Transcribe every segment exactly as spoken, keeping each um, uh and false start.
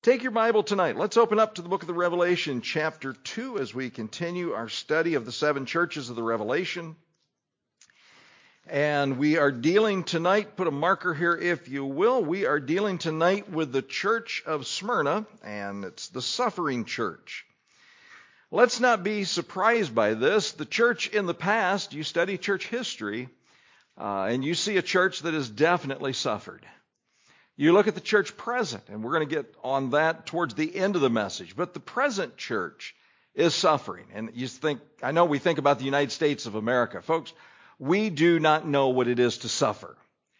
Take your Bible tonight. Let's open up to the book of the Revelation, chapter two, as we continue our study of the seven churches of the Revelation. And we are dealing tonight, put a marker here if you will, we are dealing tonight with the church of Smyrna, and it's the suffering church. Let's not be surprised by this. The church in the past, you study church history, uh, and you see a church that has definitely suffered. You look at the church present, and we're going to get on that towards the end of the message. But the present church is suffering. And you think, I know we think about the United States of America. Folks, we do not know what it is to suffer.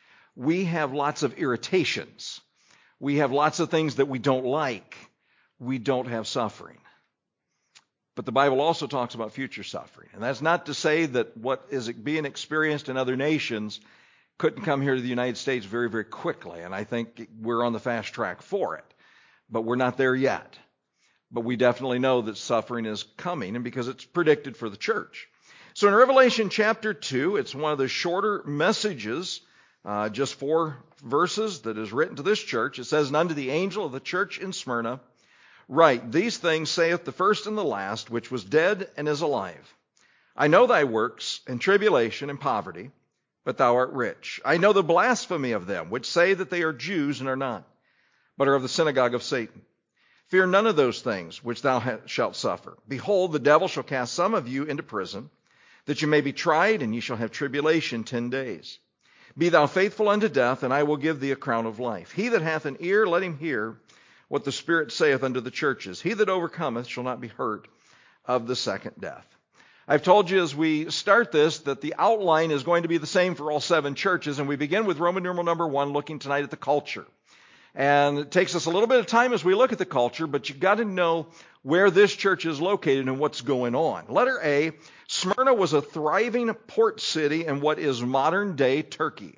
We have lots of irritations. We have lots of things that we don't like. We don't have suffering. But the Bible also talks about future suffering. And that's not to say that what is being experienced in other nations couldn't come here to the United States very, very quickly. And I think we're on the fast track for it. But we're not there yet. But we definitely know that suffering is coming, and because it's predicted for the church. So in Revelation chapter two, it's one of the shorter messages, uh, just four verses that is written to this church. It says, "And unto the angel of the church in Smyrna, write, these things saith the first and the last, which was dead and is alive. I know thy works, and tribulation, and poverty, but thou art rich. I know the blasphemy of them, which say that they are Jews and are not, but are of the synagogue of Satan. Fear none of those things which thou shalt suffer. Behold, the devil shall cast some of you into prison, that you may be tried, and ye shall have tribulation ten days. Be thou faithful unto death, and I will give thee a crown of life. He that hath an ear, let him hear what the Spirit saith unto the churches. He that overcometh shall not be hurt of the second death." I've told you as we start this that the outline is going to be the same for all seven churches, and we begin with Roman numeral number one, looking tonight at the culture. And it takes us a little bit of time as we look at the culture, but you've got to know where this church is located and what's going on. Letter A, Smyrna was a thriving port city in what is modern-day Turkey.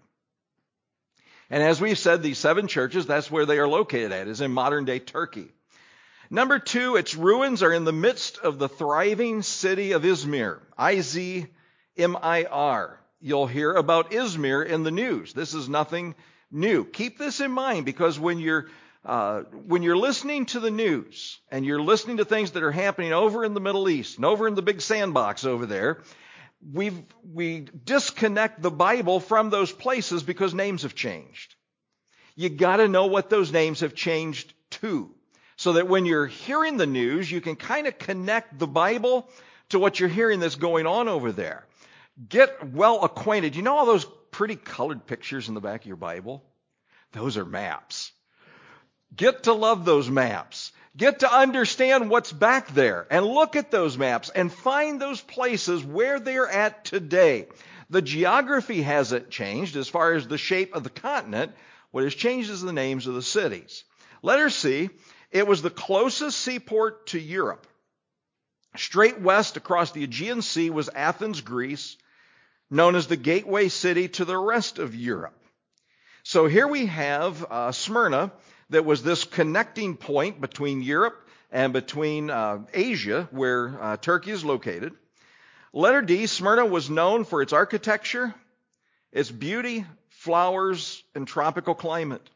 And as we've said, these seven churches, that's where they are located at, is in modern-day Turkey. Number two, its ruins are in the midst of the thriving city of Izmir, I Z M I R. You'll hear about Izmir in the news. This is nothing new. Keep this in mind, because when you're uh, when you're listening to the news and you're listening to things that are happening over in the Middle East and over in the big sandbox over there, we we disconnect the Bible from those places because names have changed. You got to know what those names have changed to, so that when you're hearing the news, you can kind of connect the Bible to what you're hearing that's going on over there. Get well acquainted. You know all those pretty colored pictures in the back of your Bible? Those are maps. Get to love those maps. Get to understand what's back there and look at those maps and find those places where they're at today. The geography hasn't changed as far as the shape of the continent. What has changed is the names of the cities. Letter C, it was the closest seaport to Europe. Straight west across the Aegean Sea was Athens, Greece, known as the gateway city to the rest of Europe. So here we have uh, Smyrna, that was this connecting point between Europe and between uh, Asia, where uh, Turkey is located. Letter D, Smyrna was known for its architecture, its beauty, flowers, and tropical climate.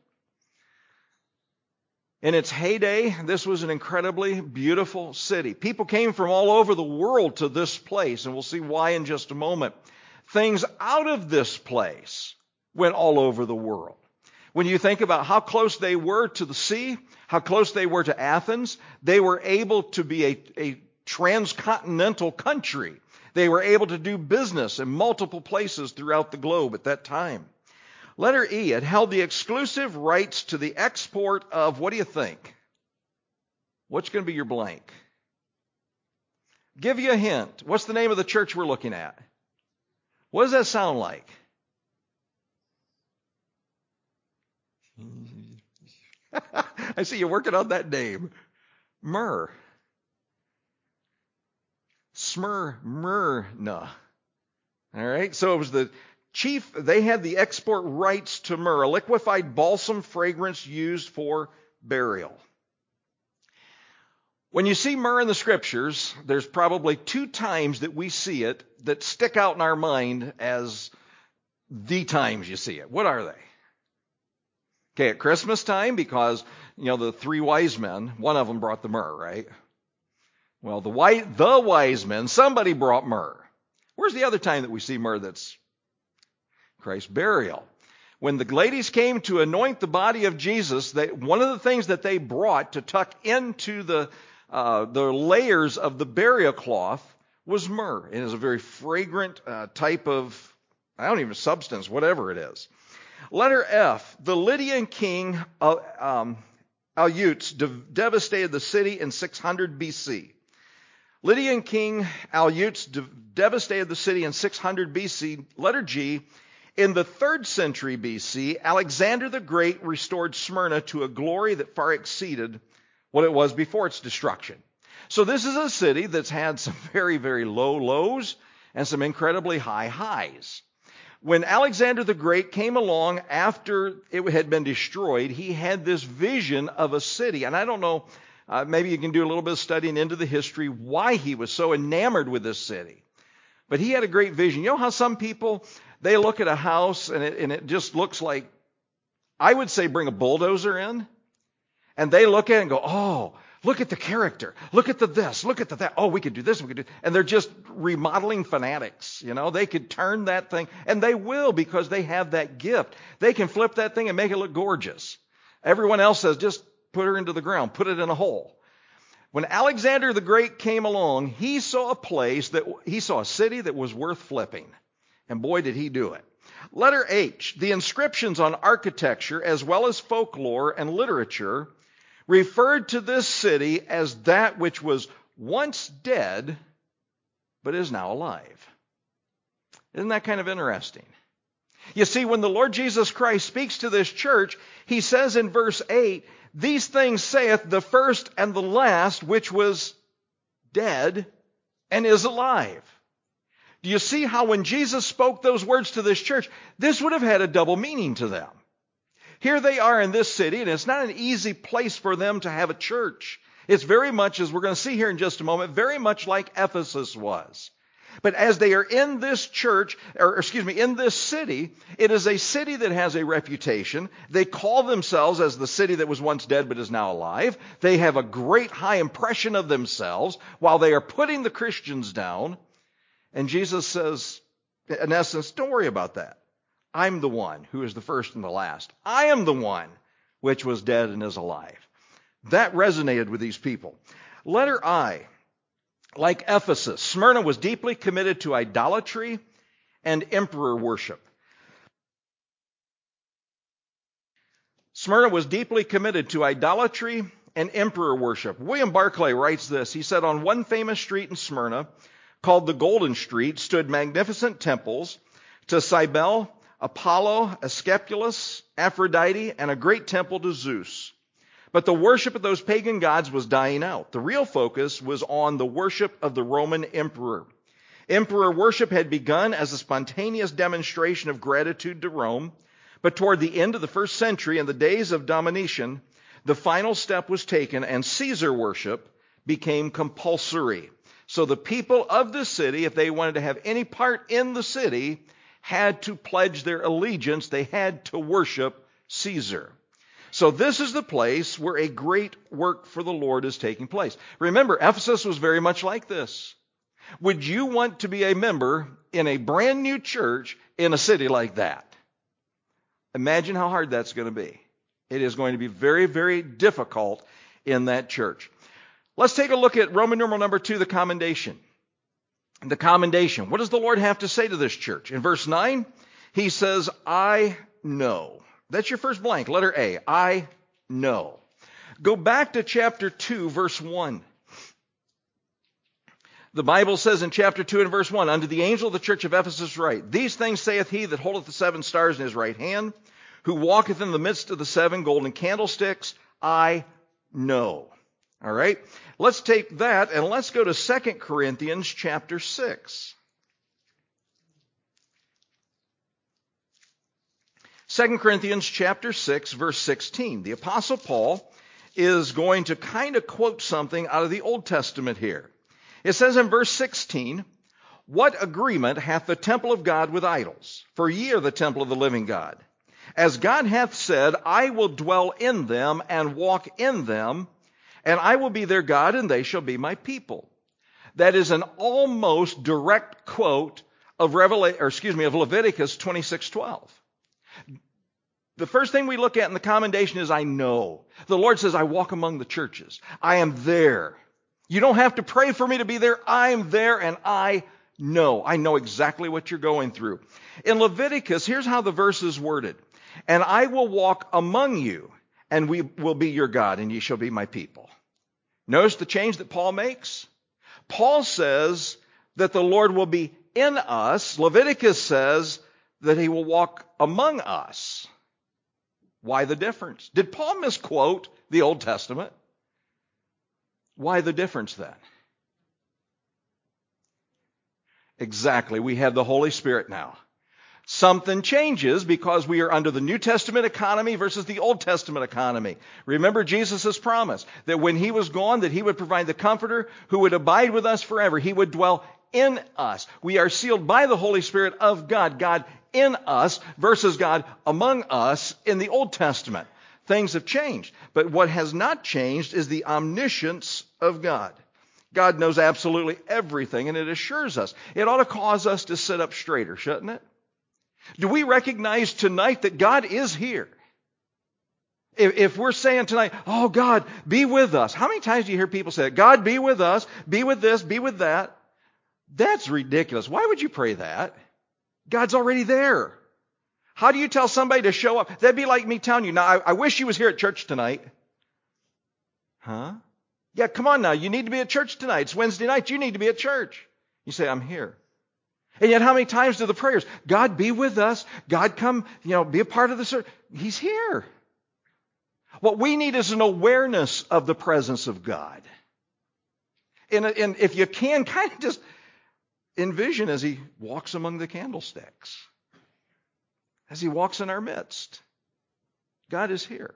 In its heyday, this was an incredibly beautiful city. People came from all over the world to this place, and we'll see why in just a moment. Things out of this place went all over the world. When you think about how close they were to the sea, how close they were to Athens, they were able to be a, a transcontinental country. They were able to do business in multiple places throughout the globe at that time. Letter E, it held the exclusive rights to the export of, what do you think? What's going to be your blank? Give you a hint. What's the name of the church we're looking at? What does that sound like? I see you working on that name. Myrrh. Smyrna. All right. So it was the chief, they had the export rights to myrrh, a liquefied balsam fragrance used for burial. When you see myrrh in the scriptures, there's probably two times that we see it that stick out in our mind as the times you see it. What are they? Okay, at Christmas time, because you know, the three wise men, one of them brought the myrrh, right? Well, the wise, the wise men, somebody brought myrrh. Where's the other time that we see myrrh that's Christ's burial? When the ladies came to anoint the body of Jesus, they, one of the things that they brought to tuck into the uh, the layers of the burial cloth was myrrh. It is a very fragrant uh, type of, I don't even substance, whatever it is. Letter F, the Lydian king uh, um, Aleuts de- devastated the city in six hundred B C. Lydian king Aleuts de- devastated the city in six hundred B C. Letter G, in the third century B C, Alexander the Great restored Smyrna to a glory that far exceeded what it was before its destruction. So this is a city that's had some very, very low lows and some incredibly high highs. When Alexander the Great came along after it had been destroyed, he had this vision of a city. And I don't know, uh, maybe you can do a little bit of studying into the history why he was so enamored with this city. But he had a great vision. You know how some people, they look at a house and it, and it just looks like, I would say bring a bulldozer in. And they look at it and go, oh, look at the character. Look at the this. Look at the that. Oh, we could do this. We could do. And they're just remodeling fanatics. You know, they could turn that thing, and they will because they have that gift. They can flip that thing and make it look gorgeous. Everyone else says, just put her into the ground, put it in a hole. When Alexander the Great came along, he saw a place that he saw a city that was worth flipping. And boy, did he do it. Letter H, the inscriptions on architecture as well as folklore and literature referred to this city as that which was once dead, but is now alive. Isn't that kind of interesting? You see, when the Lord Jesus Christ speaks to this church, he says in verse eight, these things saith the first and the last, which was dead and is alive. Do you see how when Jesus spoke those words to this church, this would have had a double meaning to them? Here they are in this city, and it's not an easy place for them to have a church. It's very much, as we're going to see here in just a moment, very much like Ephesus was. But as they are in this church, or excuse me, in this city, it is a city that has a reputation. They call themselves as the city that was once dead but is now alive. They have a great high impression of themselves while they are putting the Christians down. And Jesus says, in essence, don't worry about that. I'm the one who is the first and the last. I am the one which was dead and is alive. That resonated with these people. Letter I, like Ephesus, Smyrna was deeply committed to idolatry and emperor worship. Smyrna was deeply committed to idolatry and emperor worship. William Barclay writes this. He said, on one famous street in Smyrna, called the Golden Street, stood magnificent temples to Cybele, Apollo, Asclepius, Aphrodite, and a great temple to Zeus. But the worship of those pagan gods was dying out. The real focus was on the worship of the Roman emperor. Emperor worship had begun as a spontaneous demonstration of gratitude to Rome, but toward the end of the first century, in the days of Domitian, the final step was taken and Caesar worship became compulsory. So the people of the city, if they wanted to have any part in the city, had to pledge their allegiance. They had to worship Caesar. So this is the place where a great work for the Lord is taking place. Remember, Ephesus was very much like this. Would you want to be a member in a brand new church in a city like that? Imagine how hard that's going to be. It is going to be very, very difficult in that church. Let's take a look at Roman numeral number two, the commendation. The commendation. What does the Lord have to say to this church? In verse nine, he says, I know. That's your first blank, letter A. I know. Go back to chapter two, verse one. The Bible says in chapter two and verse one, unto the angel of the church of Ephesus write, these things saith he that holdeth the seven stars in his right hand, who walketh in the midst of the seven golden candlesticks, I know. All right, let's take that and let's go to Second Corinthians chapter six. Second Corinthians chapter six, verse sixteen. The Apostle Paul is going to kind of quote something out of the Old Testament here. It says in verse sixteen, what agreement hath the temple of God with idols? For ye are the temple of the living God. As God hath said, I will dwell in them and walk in them, and I will be their God, and they shall be my people. That is an almost direct quote of Revela- or excuse me, of Leviticus twenty-six twelve. The first thing we look at in the commendation is I know. The Lord says, I walk among the churches. I am there. You don't have to pray for me to be there. I'm there, and I know. I know exactly what you're going through. In Leviticus, here's how the verse is worded. And I will walk among you, and we will be your God, and ye shall be my people. Notice the change that Paul makes. Paul says that the Lord will be in us. Leviticus says that he will walk among us. Why the difference? Did Paul misquote the Old Testament? Why the difference then? Exactly. We have the Holy Spirit now. Something changes because we are under the New Testament economy versus the Old Testament economy. Remember Jesus' promise that when he was gone, that he would provide the Comforter who would abide with us forever. He would dwell in us. We are sealed by the Holy Spirit of God. God in us versus God among us in the Old Testament. Things have changed. But what has not changed is the omniscience of God. God knows absolutely everything, and it assures us. It ought to cause us to sit up straighter, shouldn't it? Do we recognize tonight that God is here? If, if we're saying tonight, oh God, be with us. How many times do you hear people say, God, be with us, be with this, be with that? That's ridiculous. Why would you pray that? God's already there. How do you tell somebody to show up? That'd be like me telling you, now I, I wish you was here at church tonight. Huh? Yeah, come on now. You need to be at church tonight. It's Wednesday night. You need to be at church. You say, I'm here. And yet how many times do the prayers, God be with us, God come, you know, be a part of the service. He's here. What we need is an awareness of the presence of God. And, and if you can, kind of just envision as he walks among the candlesticks, as he walks in our midst. God is here.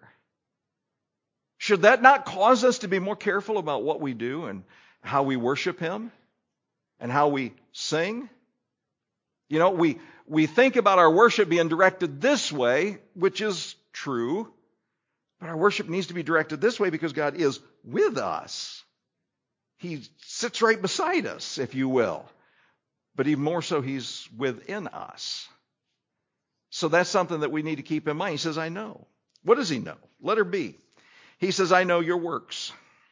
Should that not cause us to be more careful about what we do and how we worship him and how we sing? You know, we, we think about our worship being directed this way, which is true, but our worship needs to be directed this way because God is with us. He sits right beside us, if you will. But even more so, he's within us. So that's something that we need to keep in mind. He says, I know. What does he know? Letter B. He says, I know your works.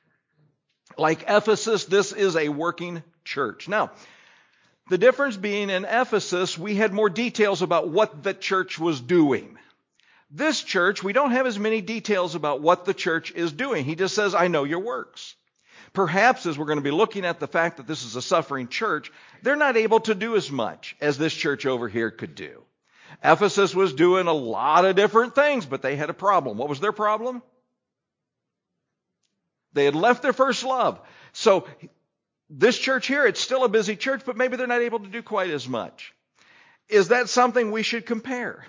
Like Ephesus, this is a working church. Now, the difference being in Ephesus, we had more details about what the church was doing. This church, we don't have as many details about what the church is doing. He just says, I know your works. Perhaps as we're going to be looking at the fact that this is a suffering church, they're not able to do as much as this church over here could do. Ephesus was doing a lot of different things, but they had a problem. What was their problem? They had left their first love. So this church here, it's still a busy church, but maybe they're not able to do quite as much. Is that something we should compare?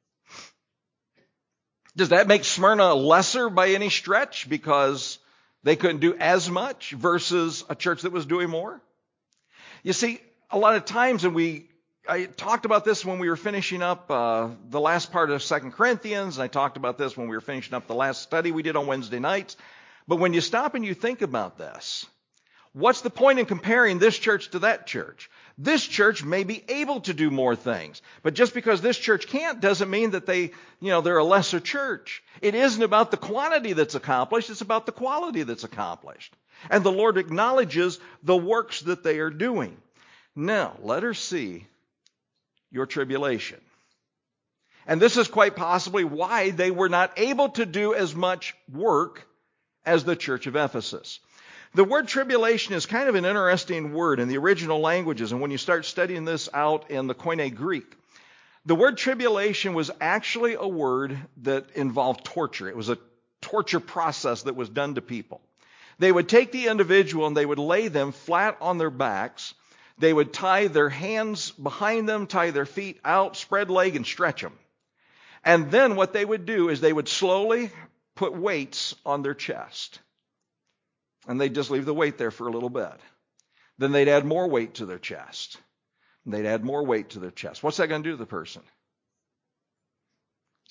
Does that make Smyrna lesser by any stretch because they couldn't do as much versus a church that was doing more? You see, a lot of times, and we, I talked about this when we were finishing up uh, the last part of Second Corinthians, and I talked about this when we were finishing up the last study we did on Wednesday nights. But when you stop and you think about this, what's the point in comparing this church to that church? This church may be able to do more things, but just because this church can't doesn't mean that they, you know, they're a lesser church. It isn't about the quantity that's accomplished, it's about the quality that's accomplished. And the Lord acknowledges the works that they are doing. Now, let her see your tribulation. And this is quite possibly why they were not able to do as much work as the church of Ephesus. The word tribulation is kind of an interesting word in the original languages, and when you start studying this out in the Koine Greek, the word tribulation was actually a word that involved torture. It was a torture process that was done to people. They would take the individual and they would lay them flat on their backs. They would tie their hands behind them, tie their feet out, spread leg, and stretch them. And then what they would do is they would slowly put weights on their chest. And they'd just leave the weight there for a little bit. Then they'd add more weight to their chest. And they'd add more weight to their chest. What's that going to do to the person? It's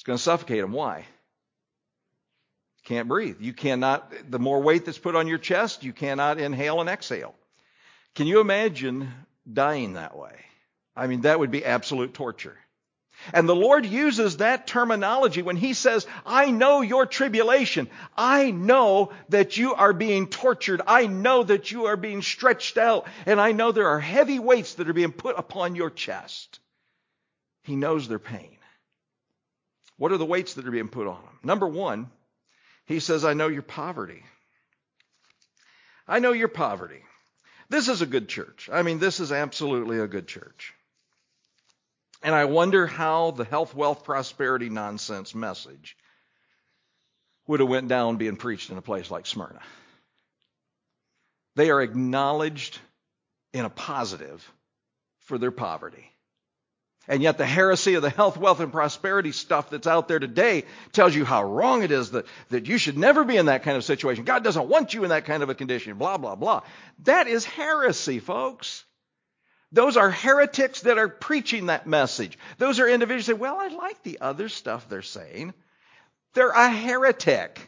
going to suffocate them. Why? Can't breathe. You cannot, the more weight that's put on your chest, you cannot inhale and exhale. Can you imagine dying that way? I mean, that would be absolute torture. And the Lord uses that terminology when he says, I know your tribulation. I know that you are being tortured. I know that you are being stretched out. And I know there are heavy weights that are being put upon your chest. He knows their pain. What are the weights that are being put on them? Number one, he says, I know your poverty. I know your poverty. This is a good church. I mean, this is absolutely a good church. And I wonder how the health, wealth, prosperity nonsense message would have went down being preached in a place like Smyrna. They are acknowledged in a positive for their poverty. And yet the heresy of the health, wealth, and prosperity stuff that's out there today tells you how wrong it is that, that you should never be in that kind of situation. God doesn't want you in that kind of a condition, blah, blah, blah. That is heresy, folks. Those are heretics that are preaching that message. Those are individuals who say, well, I like the other stuff they're saying. They're a heretic.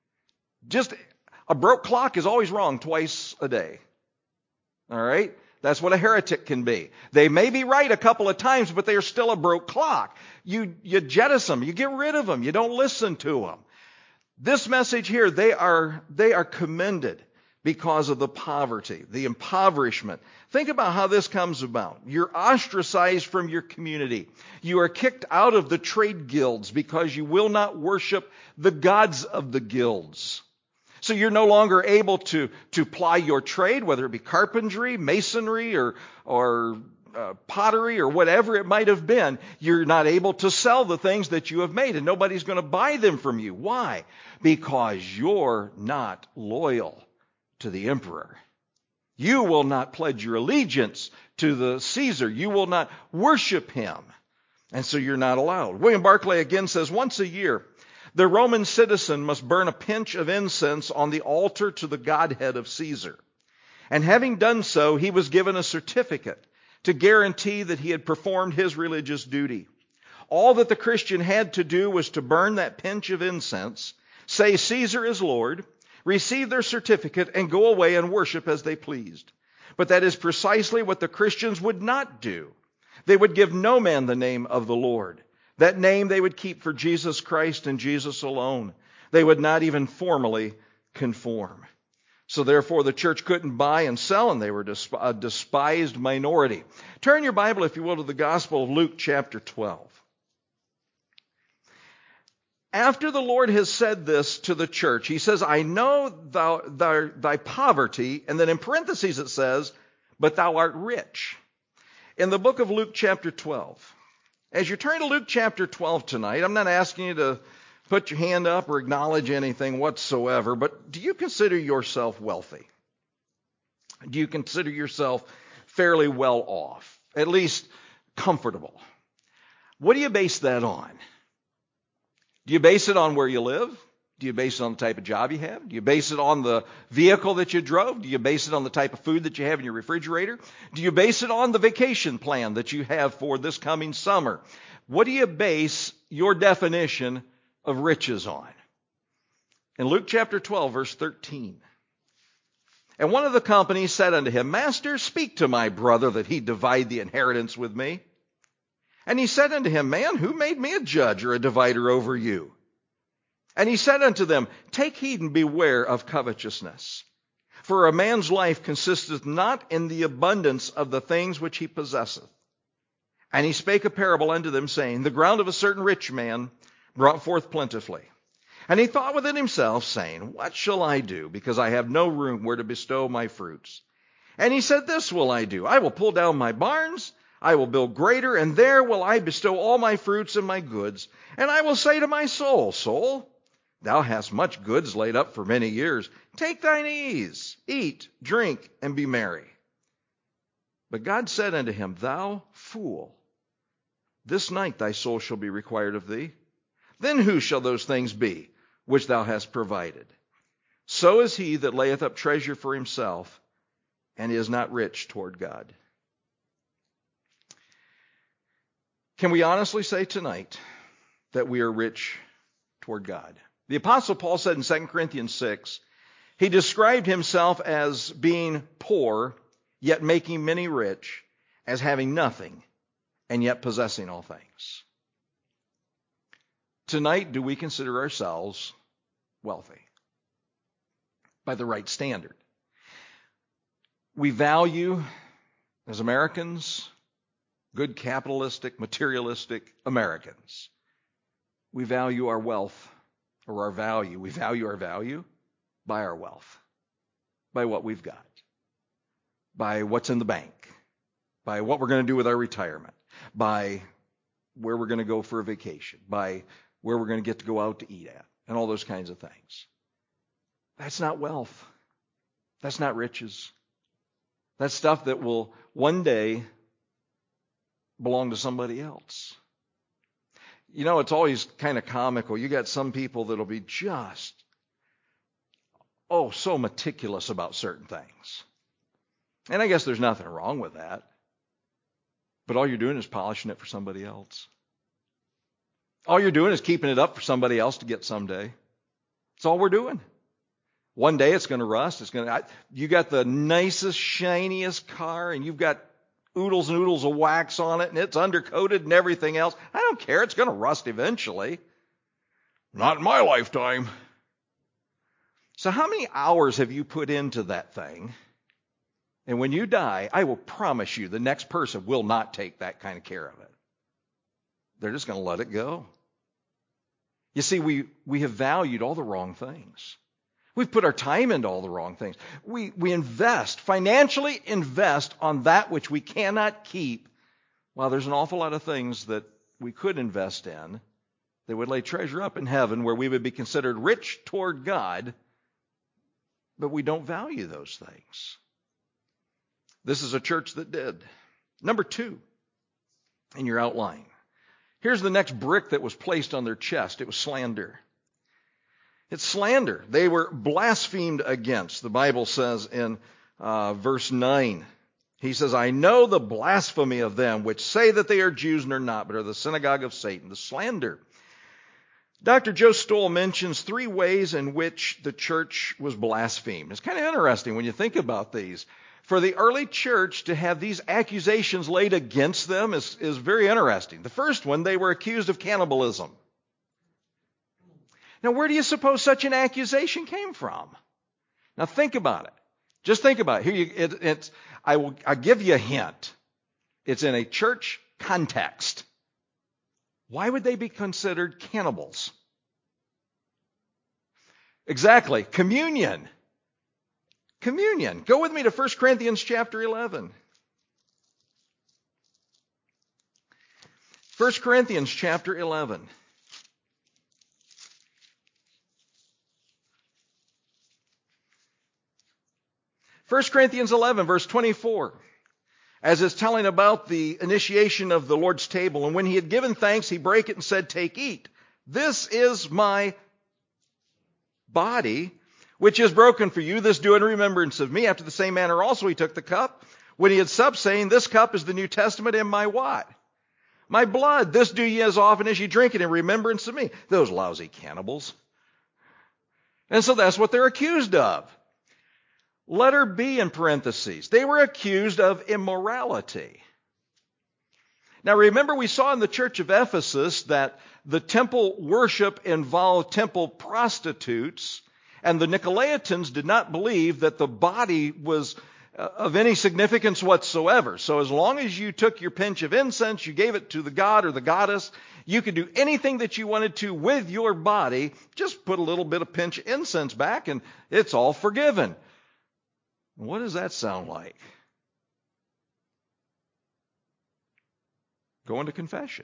Just a broke clock is always wrong twice a day. All right? That's what a heretic can be. They may be right a couple of times, but they are still a broke clock. You, you jettison them. You get rid of them. You don't listen to them. This message here, they are, they are commended because of the poverty, the impoverishment. Think about how this comes about. You're ostracized from your community. You are kicked out of the trade guilds because you will not worship the gods of the guilds. So you're no longer able to, to ply your trade, whether it be carpentry, masonry, or, or uh, pottery, or whatever it might have been. You're not able to sell the things that you have made, and nobody's going to buy them from you. Why? Because you're not loyal to the emperor. You will not pledge your allegiance to the Caesar. You will not worship him. And so you're not allowed. William Barclay again says, once a year, the Roman citizen must burn a pinch of incense on the altar to the Godhead of Caesar. And having done so, he was given a certificate to guarantee that he had performed his religious duty. All that the Christian had to do was to burn that pinch of incense, say Caesar is Lord, receive their certificate, and go away and worship as they pleased. But that is precisely what the Christians would not do. They would give no man the name of the Lord. That name they would keep for Jesus Christ and Jesus alone. They would not even formally conform. So therefore the church couldn't buy and sell, and they were a despised minority. Turn your Bible, if you will, to the Gospel of Luke chapter twelve. After the Lord has said this to the church, he says, I know thou, thy, thy poverty, and then in parentheses it says, but thou art rich. In the book of Luke chapter twelve. As you turn to Luke chapter twelve tonight, I'm not asking you to put your hand up or acknowledge anything whatsoever, but do you consider yourself wealthy? Do you consider yourself fairly well off, at least comfortable? What do you base that on? Do you base it on where you live? Do you base it on the type of job you have? Do you base it on the vehicle that you drove? Do you base it on the type of food that you have in your refrigerator? Do you base it on the vacation plan that you have for this coming summer? What do you base your definition of riches on? In Luke chapter twelve, verse thirteen. And one of the company said unto him, Master, speak to my brother that he divide the inheritance with me. And he said unto him, Man, who made me a judge or a divider over you? And he said unto them, Take heed and beware of covetousness. For a man's life consisteth not in the abundance of the things which he possesseth. And he spake a parable unto them, saying, The ground of a certain rich man brought forth plentifully. And he thought within himself, saying, What shall I do, because I have no room where to bestow my fruits? And he said, This will I do. I will pull down my barns, I will build greater, and there will I bestow all my fruits and my goods. And I will say to my soul, Soul, thou hast much goods laid up for many years. Take thine ease, eat, drink, and be merry. But God said unto him, Thou fool, this night thy soul shall be required of thee. Then who shall those things be which thou hast provided? So is he that layeth up treasure for himself, and is not rich toward God. Can we honestly say tonight that we are rich toward God. The Apostle Paul said in Second Corinthians six, he described himself as being poor, yet making many rich, as having nothing, and yet possessing all things. Tonight, do we consider ourselves wealthy? By the right standard. We value, as Americans, good capitalistic, materialistic Americans, we value our wealth, or our value. We value our value by our wealth, by what we've got, by what's in the bank, by what we're going to do with our retirement, by where we're going to go for a vacation, by where we're going to get to go out to eat at, and all those kinds of things. That's not wealth. That's not riches. That's stuff that will one day belong to somebody else. You know, it's always kind of comical. You got some people that'll be just, oh, so meticulous about certain things. And I guess there's nothing wrong with that. But all you're doing is polishing it for somebody else. All you're doing is keeping it up for somebody else to get someday. That's all we're doing. One day it's going to rust. It's going to. You got the nicest, shiniest car, and you've got oodles and oodles of wax on it, and it's undercoated and everything else. I don't care. It's going to rust eventually. Not in my lifetime. So how many hours have you put into that thing? And when you die, I will promise you the next person will not take that kind of care of it. They're just going to let it go. You see, we, we have valued all the wrong things. We've put our time into all the wrong things. We, we invest, financially invest on that which we cannot keep, while there's an awful lot of things that we could invest in that would lay treasure up in heaven where we would be considered rich toward God, but we don't value those things. This is a church that did. Number two, in your outline. Here's the next brick that was placed on their chest. It was slander. It's slander. They were blasphemed against. The Bible says in uh, verse nine, he says, I know the blasphemy of them which say that they are Jews and are not, but are the synagogue of Satan. The slander. Doctor Joe Stoll mentions three ways in which the church was blasphemed. It's kind of interesting when you think about these. For the early church to have these accusations laid against them is, is very interesting. The first one, they were accused of cannibalism. Now, where do you suppose such an accusation came from? Now, think about it. Just think about it. Here, you, it, it's I will I give you a hint. It's in a church context. Why would they be considered cannibals? Exactly, communion. Communion. Go with me to First Corinthians chapter eleven. First Corinthians chapter eleven. First Corinthians eleven, verse twenty-four. As it's telling about the initiation of the Lord's table. And when he had given thanks, he brake it and said, take, eat. This is my body, which is broken for you. This do in remembrance of me. After the same manner also he took the cup, when he had supped, saying, this cup is the New Testament in my what? My blood. This do ye as often as ye drink it in remembrance of me. Those lousy cannibals. And so that's what they're accused of. Letter B in parentheses. They were accused of immorality. Now remember, we saw in the church of Ephesus that the temple worship involved temple prostitutes, and the Nicolaitans did not believe that the body was of any significance whatsoever. So as long as you took your pinch of incense, you gave it to the god or the goddess, you could do anything that you wanted to with your body. Just put a little bit of pinch of incense back and it's all forgiven. What does that sound like? Going to confession.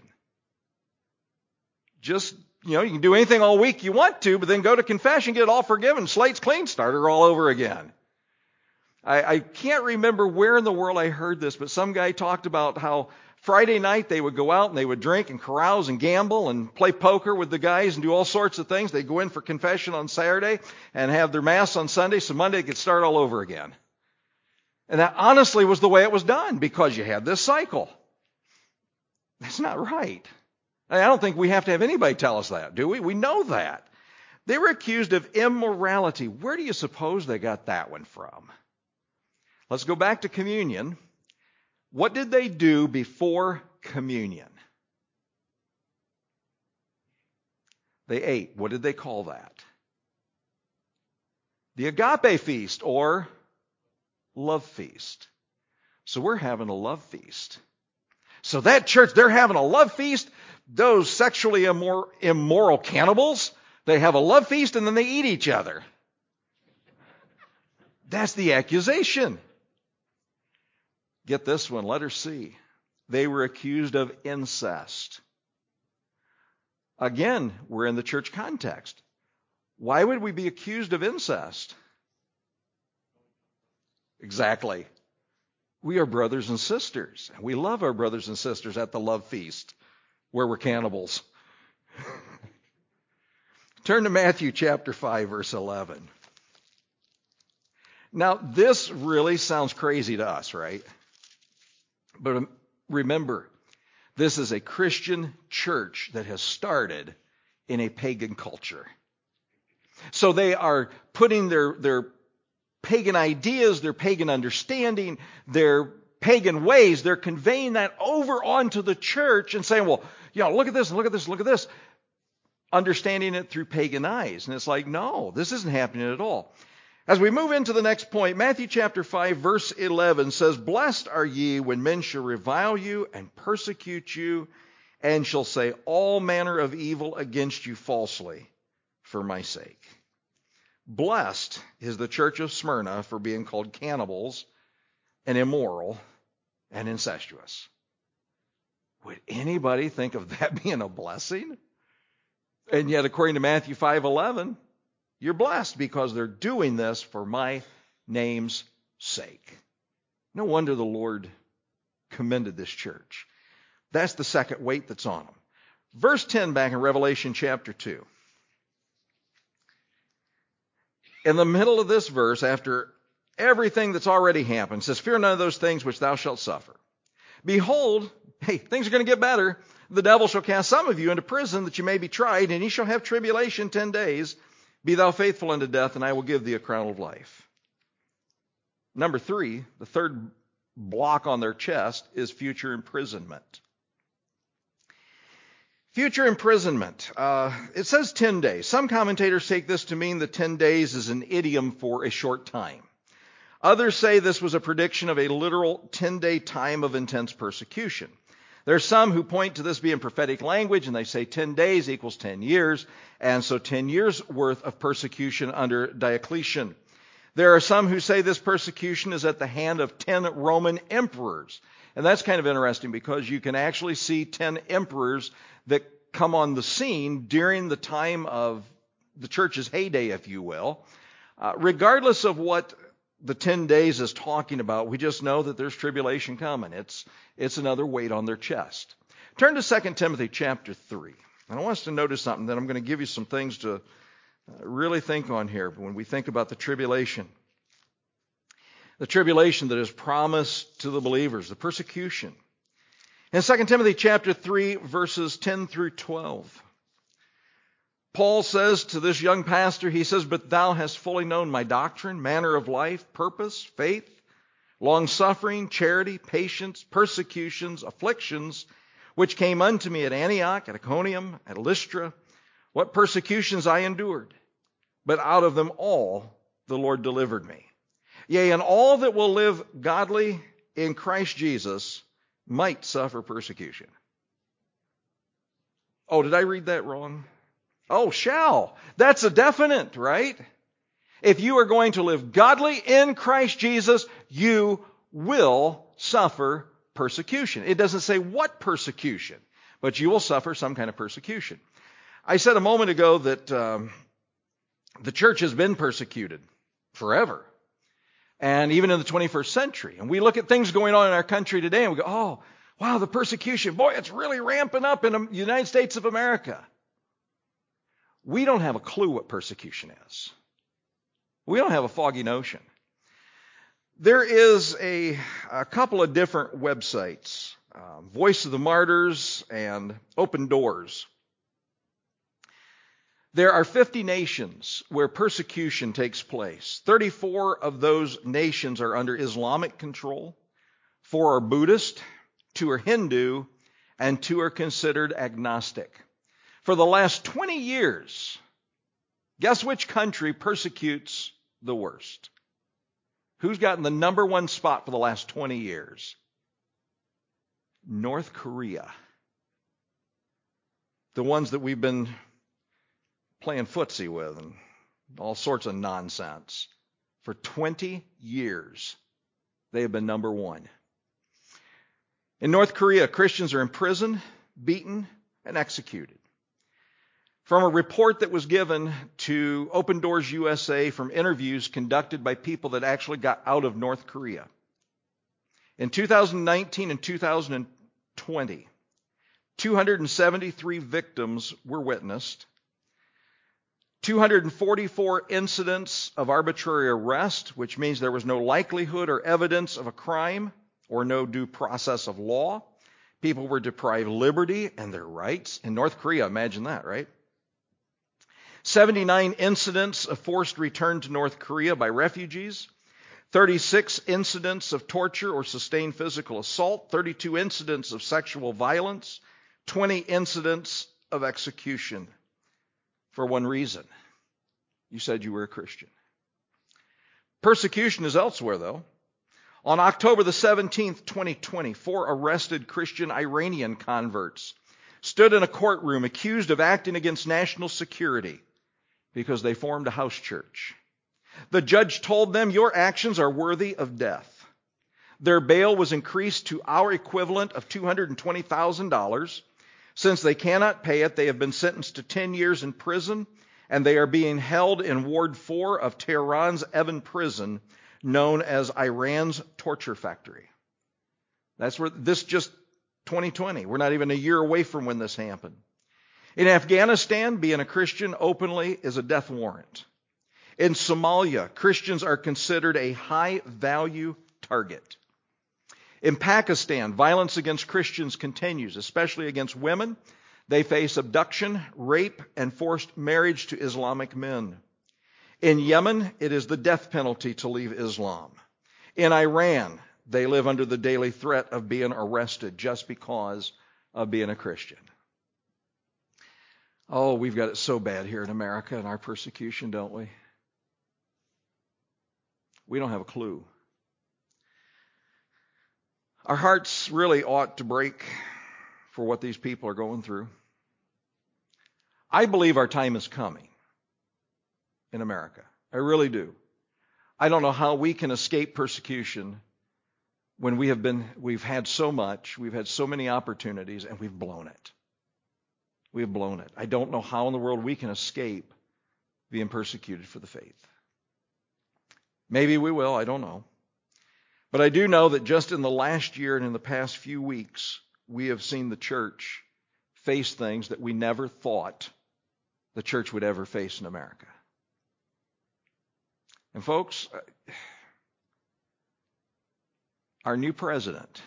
Just, you know, you can do anything all week you want to, but then go to confession, get it all forgiven, slate's clean, start her all over again. I, I can't remember where in the world I heard this, but some guy talked about how Friday night they would go out and they would drink and carouse and gamble and play poker with the guys and do all sorts of things. They'd go in for confession on Saturday and have their mass on Sunday, so Monday they could start all over again. And that honestly was the way it was done because you had this cycle. That's not right. I don't think we have to have anybody tell us that, do we? We know that. They were accused of immorality. Where do you suppose they got that one from? Let's go back to communion. What did they do before communion? They ate. What did they call that? The agape feast, or love feast. So we're having a love feast. So that church, they're having a love feast. Those sexually immor- immoral cannibals, they have a love feast and then they eat each other. That's the accusation. Get this one, letter C. They were accused of incest. Again, we're in the church context. Why would we be accused of incest? Exactly. We are brothers and sisters. We love our brothers and sisters at the love feast where we're cannibals. Turn to Matthew chapter five, verse eleven. Now, this really sounds crazy to us, right? But remember, this is a Christian church that has started in a pagan culture. So they are putting their, their pagan ideas, their pagan understanding, their pagan ways, they're conveying that over onto the church and saying, well, you know, look at this, look at this, look at this. Understanding it through pagan eyes. And it's like, no, this isn't happening at all. As we move into the next point, Matthew chapter five, verse eleven says, blessed are ye when men shall revile you and persecute you, and shall say all manner of evil against you falsely for my sake. Blessed is the church of Smyrna for being called cannibals and immoral and incestuous. Would anybody think of that being a blessing? And yet, according to Matthew five eleven, you're blessed because they're doing this for my name's sake. No wonder the Lord commended this church. That's the second weight that's on them. Verse ten back in Revelation chapter two. In the middle of this verse, after everything that's already happened, says, fear none of those things which thou shalt suffer. Behold, hey, things are going to get better. The devil shall cast some of you into prison that you may be tried, and ye shall have tribulation ten days. Be thou faithful unto death, and I will give thee a crown of life. Number three, the third block on their chest is future imprisonment. Future imprisonment. Uh, it says ten days. Some commentators take this to mean that ten days is an idiom for a short time. Others say this was a prediction of a literal ten-day time of intense persecution. There are some who point to this being prophetic language, and they say ten days equals ten years, and so ten years worth of persecution under Diocletian. There are some who say this persecution is at the hand of ten Roman emperors. And that's kind of interesting because you can actually see ten emperors that come on the scene during the time of the church's heyday, if you will. Uh, regardless of what the ten days is talking about, we just know that there's tribulation coming. It's, it's another weight on their chest. Turn to Second Timothy chapter three. And I want us to notice something. Then I'm going to give you some things to really think on here when we think about the tribulation. The tribulation that is promised to the believers, the persecution. In Second Timothy chapter three, verses ten through twelve, Paul says to this young pastor, he says, but thou hast fully known my doctrine, manner of life, purpose, faith, long-suffering, charity, patience, persecutions, afflictions, which came unto me at Antioch, at Iconium, at Lystra, what persecutions I endured. But out of them all the Lord delivered me. Yea, and all that will live godly in Christ Jesus might suffer persecution. Oh, did I read that wrong? Oh, shall. That's a definite, right? If you are going to live godly in Christ Jesus, you will suffer persecution. It doesn't say what persecution, but you will suffer some kind of persecution. I said a moment ago that um, the church has been persecuted forever. And even in the twenty-first century. And we look at things going on in our country today and we go, oh, wow, the persecution. Boy, it's really ramping up in the United States of America. We don't have a clue what persecution is. We don't have a foggy notion. There is a, a couple of different websites uh, Voice of the Martyrs, and Open Doors. There are fifty nations where persecution takes place. thirty-four of those nations are under Islamic control. Four are Buddhist, two are Hindu, and two are considered agnostic. For the last twenty years, guess which country persecutes the worst? Who's gotten the number one spot for the last twenty years? North Korea. The ones that we've been playing footsie with and all sorts of nonsense. For twenty years, they have been number one. In North Korea, Christians are imprisoned, beaten, and executed. From a report that was given to Open Doors U S A from interviews conducted by people that actually got out of North Korea. In two thousand nineteen and two thousand twenty, two hundred seventy-three victims were witnessed. two hundred forty-four incidents of arbitrary arrest, which means there was no likelihood or evidence of a crime or no due process of law. People were deprived liberty and their rights. In North Korea, imagine that, right? seventy-nine incidents of forced return to North Korea by refugees. thirty-six incidents of torture or sustained physical assault. thirty-two incidents of sexual violence. twenty incidents of execution. For one reason. You said you were a Christian. Persecution is elsewhere, though. On October the seventeenth, twenty twenty, four arrested Christian Iranian converts stood in a courtroom accused of acting against national security because they formed a house church. The judge told them, "Your actions are worthy of death." Their bail was increased to our equivalent of two hundred twenty thousand dollars. Since they cannot pay it, they have been sentenced to ten years in prison, and they are being held in Ward four of Tehran's Evin prison, known as Iran's torture factory. That's where this just twenty twenty. We're not even a year away from when this happened. In Afghanistan, being a Christian openly is a death warrant. In Somalia, Christians are considered a high-value target. In Pakistan, violence against Christians continues, especially against women. They face abduction, rape, and forced marriage to Islamic men. In Yemen, it is the death penalty to leave Islam. In Iran, they live under the daily threat of being arrested just because of being a Christian. Oh, we've got it so bad here in America in our persecution, don't we? We don't have a clue. Our hearts really ought to break for what these people are going through. I believe our time is coming in America. I really do. I don't know how we can escape persecution when we have been, we've had so much, we've had so many opportunities, and we've blown it. We've blown it. I don't know how in the world we can escape being persecuted for the faith. Maybe we will, I don't know. But I do know that just in the last year and in the past few weeks, we have seen the church face things that we never thought the church would ever face in America. And folks, our new president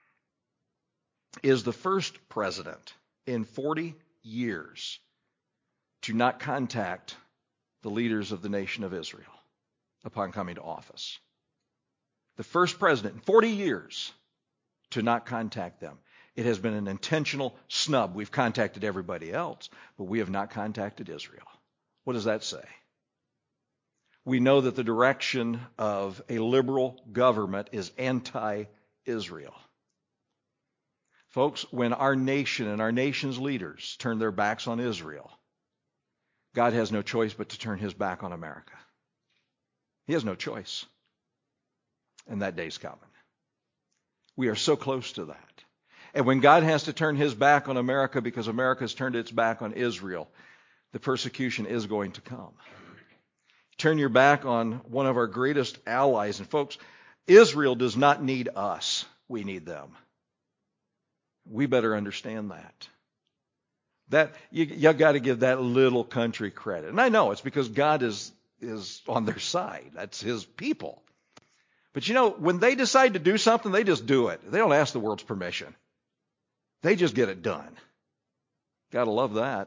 is the first president in forty years to not contact the leaders of the nation of Israel upon coming to office. The first president in forty years to not contact them. It has been an intentional snub. We've contacted everybody else, but we have not contacted Israel. What does that say? We know that the direction of a liberal government is anti-Israel. Folks, when our nation and our nation's leaders turn their backs on Israel, God has no choice but to turn his back on America. He has no choice. And that day's coming. We are so close to that. And when God has to turn his back on America because America has turned its back on Israel, the persecution is going to come. Turn your back on one of our greatest allies. And folks, Israel does not need us. We need them. We better understand that. That you, you got to give that little country credit. And I know it's because God is, is on their side. That's his people. But you know, when they decide to do something, they just do it. They don't ask the world's permission. They just get it done. Gotta love that.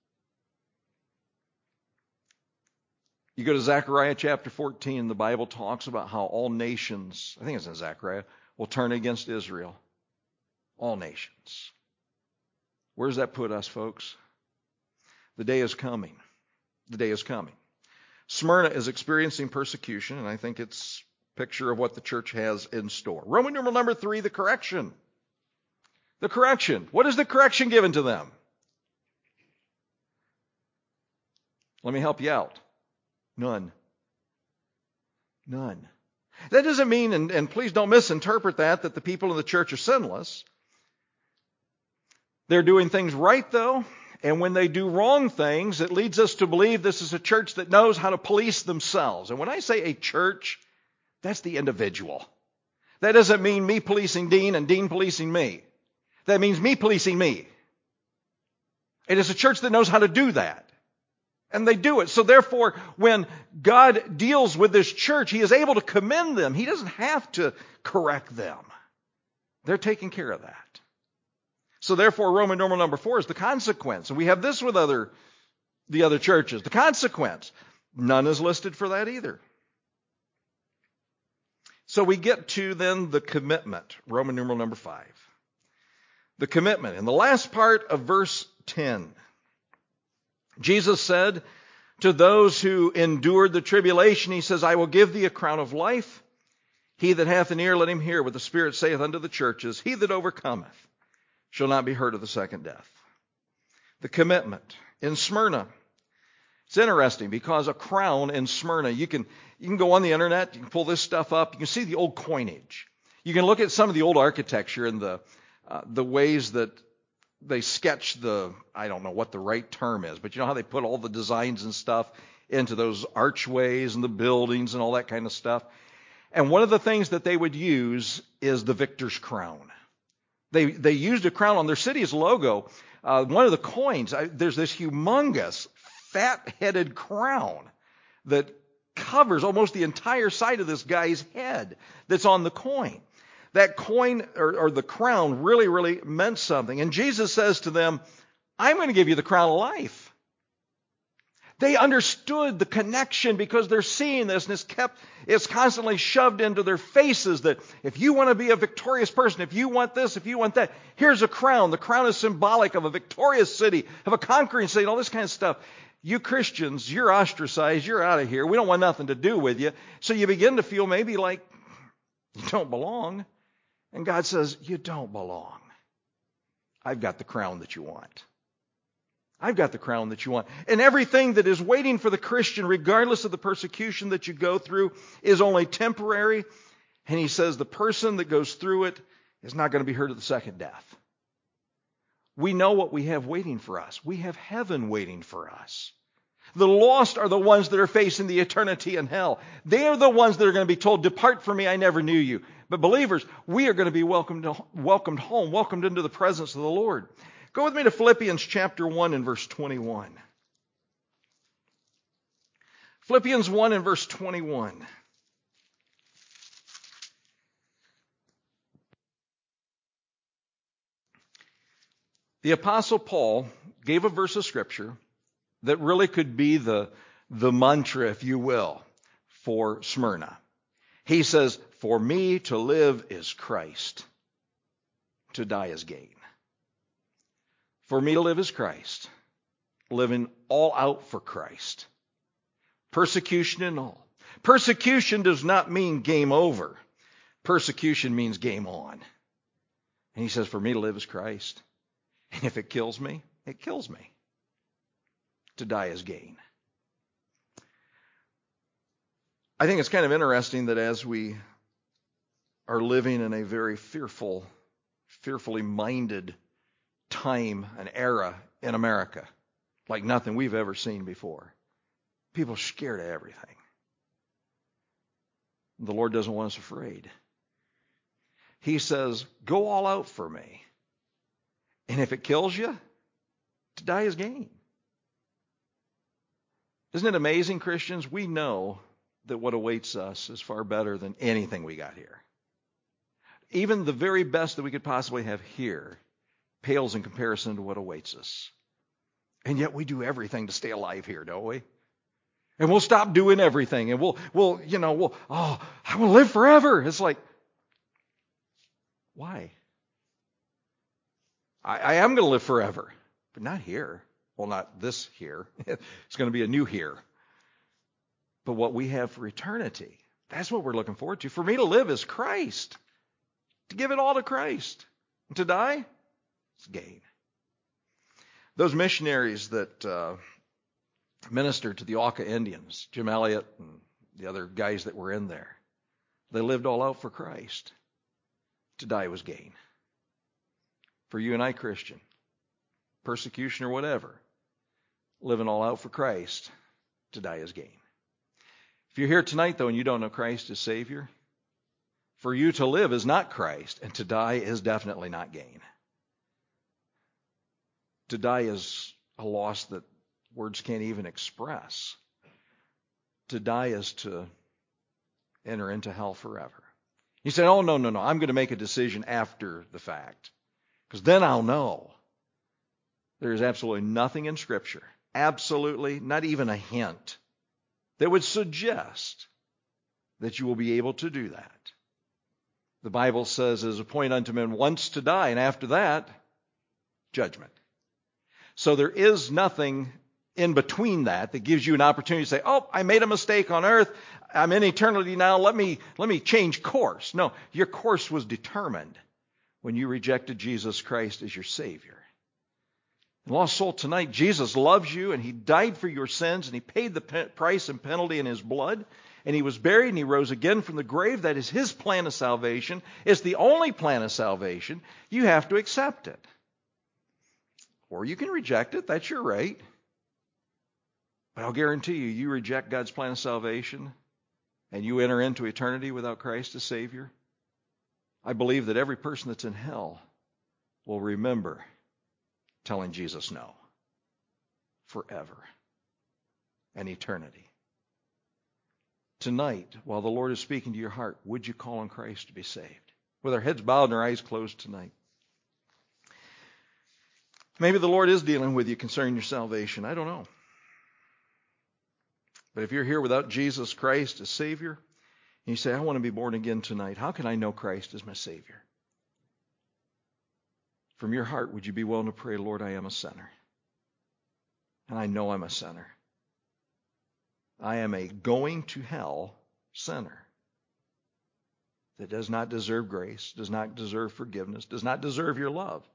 You go to Zechariah chapter fourteen, the Bible talks about how all nations, I think it's in Zechariah, will turn against Israel. All nations. Where does that put us, folks? The day is coming. The day is coming. Smyrna is experiencing persecution, and I think it's a picture of what the church has in store. Roman numeral number three, the correction. The correction. What is the correction given to them? Let me help you out. None. None. That doesn't mean, and, and please don't misinterpret that, that the people in the church are sinless. They're doing things right, though. And when they do wrong things, it leads us to believe this is a church that knows how to police themselves. And when I say a church, that's the individual. That doesn't mean me policing Dean and Dean policing me. That means me policing me. It is a church that knows how to do that. And they do it. So therefore, when God deals with this church, He is able to commend them. He doesn't have to correct them. They're taking care of that. So therefore, Roman numeral number four is the consequence. And we have this with other, the other churches. The consequence. None is listed for that either. So we get to then the commitment. Roman numeral number five. The commitment. In the last part of verse ten, Jesus said to those who endured the tribulation, He says, I will give thee a crown of life. He that hath an ear, let him hear what the Spirit saith unto the churches. He that overcometh shall not be hurt of the second death. The commitment in Smyrna. It's interesting because a crown in Smyrna, you can, you can go on the internet, you can pull this stuff up, you can see the old coinage. You can look at some of the old architecture and the, uh, the ways that they sketch the, I don't know what the right term is, but you know how they put all the designs and stuff into those archways and the buildings and all that kind of stuff. And one of the things that they would use is the victor's crown. They they used a crown on their city's logo. Uh, one of the coins, I, there's this humongous, fat-headed crown that covers almost the entire side of this guy's head that's on the coin. That coin or, or the crown really, really meant something. And Jesus says to them, I'm going to give you the crown of life. They understood the connection because they're seeing this, and it's kept, it's constantly shoved into their faces that if you want to be a victorious person, if you want this, if you want that, here's a crown. The crown is symbolic of a victorious city, of a conquering city, all this kind of stuff. You Christians, you're ostracized, you're out of here. We don't want nothing to do with you. So you begin to feel maybe like you don't belong. And God says, you don't belong. I've got the crown that you want. I've got the crown that you want. And everything that is waiting for the Christian, regardless of the persecution that you go through, is only temporary. And He says the person that goes through it is not going to be hurt of the second death. We know what we have waiting for us. We have heaven waiting for us. The lost are the ones that are facing the eternity in hell. They are the ones that are going to be told, depart from me, I never knew you. But believers, we are going to be welcomed, welcomed home, welcomed into the presence of the Lord. Go with me to Philippians chapter one and verse twenty-one. Philippians one and verse twenty-one. The Apostle Paul gave a verse of Scripture that really could be the, the mantra, if you will, for Smyrna. He says, for me to live is Christ, to die is gain. For me to live is Christ, living all out for Christ. Persecution and all. Persecution does not mean game over. Persecution means game on. And he says, for me to live is Christ. And if it kills me, it kills me. To die is gain. I think it's kind of interesting that as we are living in a very fearful, fearfully minded time, an era in America, like nothing we've ever seen before. People are scared of everything. The Lord doesn't want us afraid. He says, go all out for me. And if it kills you, to die is gain. Isn't it amazing, Christians? We know that what awaits us is far better than anything we got here. Even the very best that we could possibly have here pales in comparison to what awaits us. And yet we do everything to stay alive here, don't we? And we'll stop doing everything, and we'll, we'll, you know, we'll, oh, I will live forever. It's like, why? I, I am going to live forever, but not here. Well, not this here. It's going to be a new here. But what we have for eternity, that's what we're looking forward to. For me to live is Christ. To give it all to Christ. And to die, it's gain. Those missionaries that uh, ministered to the Auca Indians, Jim Elliot and the other guys that were in there, they lived all out for Christ. To die was gain. For you and I, Christian, persecution or whatever, living all out for Christ, to die is gain. If you're here tonight, though, and you don't know Christ as Savior, for you to live is not Christ, and to die is definitely not gain. To die is a loss that words can't even express. To die is to enter into hell forever. You say, oh, no, no, no, I'm going to make a decision after the fact, because then I'll know. There is absolutely nothing in Scripture, absolutely not even a hint, that would suggest that you will be able to do that. The Bible says, it is appointed unto men once to die, and after that, judgment. So there is nothing in between that that gives you an opportunity to say, oh, I made a mistake on earth. I'm in eternity now. Let me, let me change course. No, your course was determined when you rejected Jesus Christ as your Savior. Lost soul, tonight, Jesus loves you, and He died for your sins, and He paid the price and penalty in His blood, and He was buried, and He rose again from the grave. That is His plan of salvation. It's the only plan of salvation. You have to accept it. Or you can reject it. That's your right. But I'll guarantee you, you reject God's plan of salvation, and you enter into eternity without Christ as Savior, I believe that every person that's in hell will remember telling Jesus no forever and eternity. Tonight, while the Lord is speaking to your heart, would you call on Christ to be saved? With our heads bowed and our eyes closed tonight. Maybe the Lord is dealing with you concerning your salvation. I don't know. But if you're here without Jesus Christ as Savior, and you say, I want to be born again tonight, how can I know Christ as my Savior? From your heart, would you be willing to pray, Lord, I am a sinner. And I know I'm a sinner. I am a going to hell sinner that does not deserve grace, does not deserve forgiveness, does not deserve your love.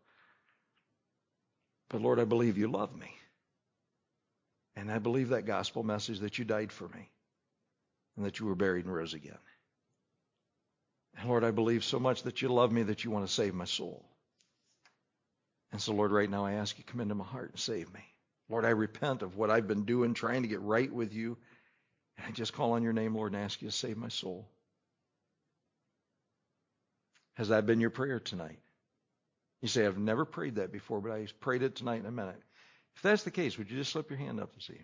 But Lord, I believe you love me. And I believe that gospel message that you died for me and that you were buried and rose again. And Lord, I believe so much that you love me that you want to save my soul. And so, Lord, right now I ask you to come into my heart and save me. Lord, I repent of what I've been doing, trying to get right with you. And I just call on your name, Lord, and ask you to save my soul. Has that been your prayer tonight? You say, I've never prayed that before, but I prayed it tonight in a minute. If that's the case, would you just slip your hand up this evening?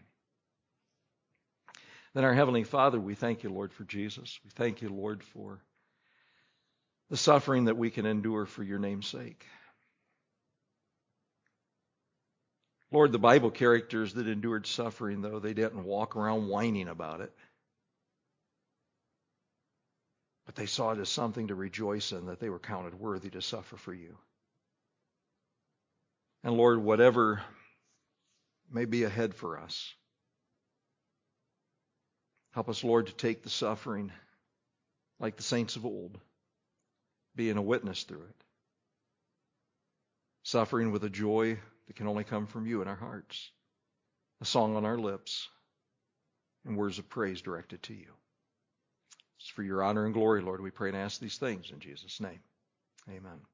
Then our Heavenly Father, we thank you, Lord, for Jesus. We thank you, Lord, for the suffering that we can endure for your name's sake. Lord, the Bible characters that endured suffering, though, they didn't walk around whining about it. But they saw it as something to rejoice in, that they were counted worthy to suffer for you. And Lord, whatever may be ahead for us, help us, Lord, to take the suffering like the saints of old, being a witness through it. Suffering with a joy that can only come from you in our hearts, a song on our lips, and words of praise directed to you. It's for your honor and glory, Lord, we pray and ask these things in Jesus' name. Amen.